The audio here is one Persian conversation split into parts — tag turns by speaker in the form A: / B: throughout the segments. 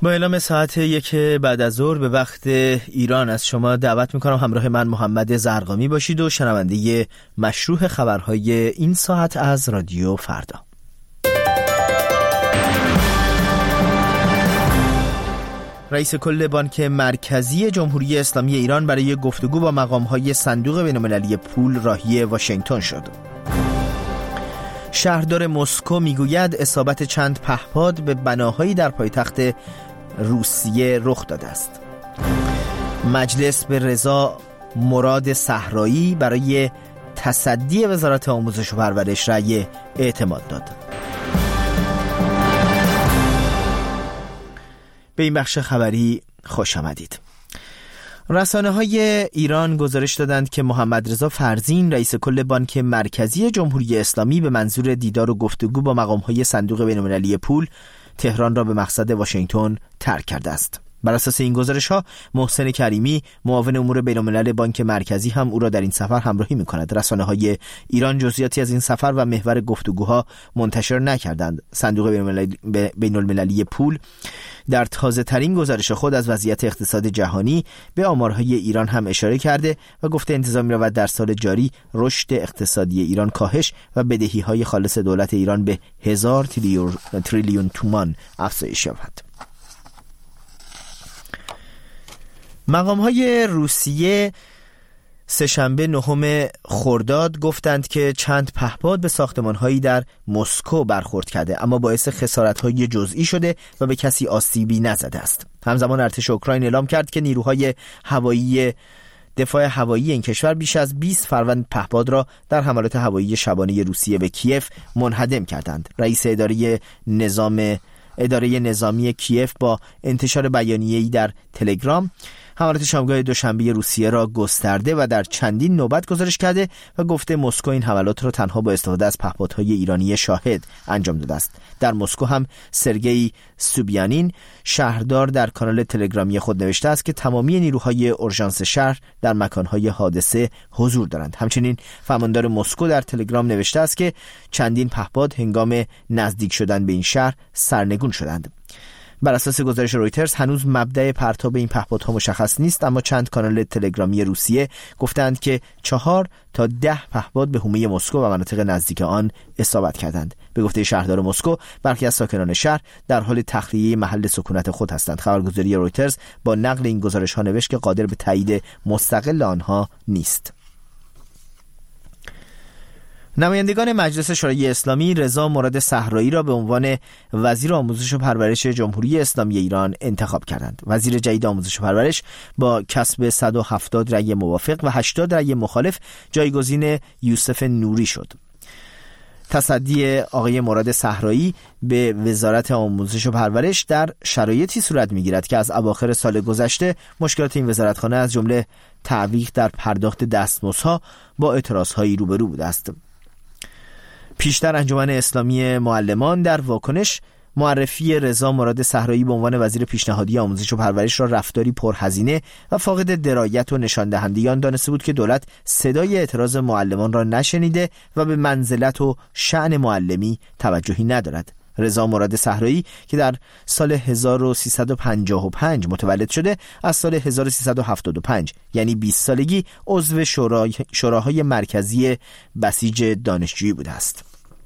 A: با اعلام ساعت 1 بعد از ظهر به وقت ایران از شما دعوت میکنم همراه من محمد زرقامی باشید و شنونده مشروح خبرهای این ساعت از رادیو فردا. رئیس کل بانک مرکزی جمهوری اسلامی ایران برای گفتگو با مقام‌های صندوق بین‌المللی پول راهی واشنگتن شد. شهردار مسکو میگوید اصابت چند پهپاد به بناهایی در پایتخت روسیه رخ داده است. مجلس به رضا مراد صحرایی برای تصدی وزارت آموزش و پرورش رأی اعتماد داد. به این بخش خبری خوش آمدید. رسانه‌های ایران گزارش دادند که محمد رضا فرزین رئیس کل بانک مرکزی جمهوری اسلامی به منظور دیدار و گفتگو با مقام‌های صندوق بین‌المللی پول تهران را به مقصد واشنگتن ترک کرده است. بر اساس این گزارش‌ها محسن کریمی معاون امور بین‌الملل بانک مرکزی هم او را در این سفر همراهی می‌کند. رسانه‌های ایران جزئیاتی از این سفر و محور گفتگوها منتشر نکردند. صندوق بین‌المللی پول در تازه‌ترین گزارش خود از وضعیت اقتصاد جهانی به آمارهای ایران هم اشاره کرده و گفته انتظار می‌رود در سال جاری رشد اقتصادی ایران کاهش و بدهی‌های خالص دولت ایران به 1000 تریلیون تومان افزایش یابد. مقام‌های روسیه سه‌شنبه 9 خرداد گفتند که چند پهپاد به ساختمان‌هایی در مسکو برخورد کرده اما باعث خسارت‌های جزئی شده و به کسی آسیبی نزده است. همزمان ارتش اوکراین اعلام کرد که نیروهای هوایی دفاع هوایی این کشور بیش از 20 فروند پهپاد را در حملات هوایی شبانه روسیه به کیف منهدم کردند. رئیس اداره نظامی کیف با انتشار بیانیه‌ای در تلگرام حملات شامگاه دوشنبه روسیه را گسترده و در چندین نوبت گزارش کرده و گفته مسکو این حملات را تنها با استفاده از پهپادهای ایرانی شاهد انجام داده است. در مسکو هم سرگئی سوبیانین شهردار در کانال تلگرامی خود نوشته است که تمامی نیروهای اورژانس شهر در مکانهای حادثه حضور دارند. همچنین فرماندار مسکو در تلگرام نوشته است که چندین پهپاد هنگام نزدیک شدن به این شهر سرنگون شدند. بر اساس گزارش رویترز هنوز مبدأ پرتاب این پهپادها مشخص نیست، اما چند کانال تلگرامی روسیه گفتند که 4 تا 10 پهپاد به حومه مسکو و مناطق نزدیک آن اصابت کردند. به گفته شهردار مسکو برخی از ساکنان شهر در حال تخلیه محل سکونت خود هستند. خبرگزاری رویترز با نقل این گزارش‌ها نوشت که قادر به تایید مستقل آنها نیست. نمایندگان مجلس شورای اسلامی رضا مراد صحرایی را به عنوان وزیر آموزش و پرورش جمهوری اسلامی ایران انتخاب کردند. وزیر جدید آموزش و پرورش با کسب 170 رأی موافق و 80 رأی مخالف جایگزین یوسف نوری شد. تصدی آقای مراد صحرایی به وزارت آموزش و پرورش در شرایطی صورت می‌گیرد که از اواخر سال گذشته مشکلات این وزارتخانه از جمله تعویق در پرداخت دستمزدها با اعتراض‌هایی روبرو بوده است. پیشتر انجمن اسلامی معلمان در واکنش معرفی رضا مراد صحرایی به عنوان وزیر پیشنهادی آموزش و پرورش را رفتاری پرهزینه و فاقد درایت و نشان دهنده آن دانسته بود که دولت صدای اعتراض معلمان را نشنیده و به منزلت و شأن معلمی توجهی ندارد. رضا مراد صحرایی که در سال 1355 متولد شده، از سال 1375 یعنی 20 سالگی عضو شوراهای مرکزی بسیج دانشجویی بوده است.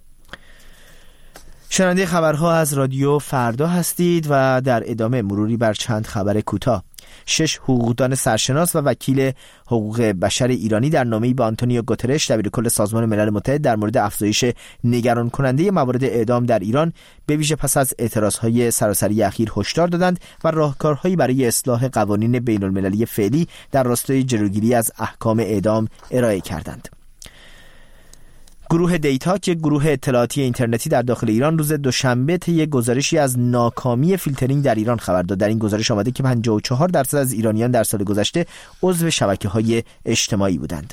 A: شنونده خبرها از رادیو فردا هستید و در ادامه مروری بر چند خبر کوتاه. 6 حقوقدان سرشناس و وکیل حقوق بشر ایرانی در نامه‌ای به آنتونیو گوترش دبیرکل سازمان ملل متحد در مورد افزایش نگران کننده موارد اعدام در ایران به ویژه پس از اعتراضهای سراسری اخیر هشدار دادند و راهکارهایی برای اصلاح قوانین بین‌المللی فعلی در راستای جلوگیری از احکام اعدام ارائه کردند. گروه دیتا که گروه اطلاعاتی اینترنتی در داخل ایران روز دوشنبه طی گزارشی از ناکامی فیلترینگ در ایران خبر داد. در این گزارش آمده که 54% از ایرانیان در سال گذشته عضو شبکه‌های اجتماعی بودند.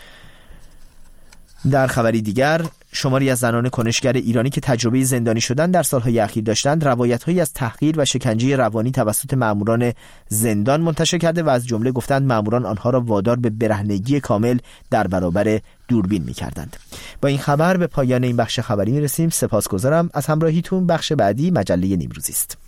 A: در خبری دیگر، شماری از زنان کنشگر ایرانی که تجربه زندانی شدن در سالهای اخیر داشتند، روایت‌هایی از تحقیر و شکنجه روانی توسط مأموران زندان منتشر کرده و از جمله گفتند مأموران آنها را وادار به برهنگی کامل در برابر دوربین می‌کردند. با این خبر به پایان این بخش خبری می‌رسیم. سپاسگزارم از همراهیتون. بخش بعدی مجله نیمروزی است.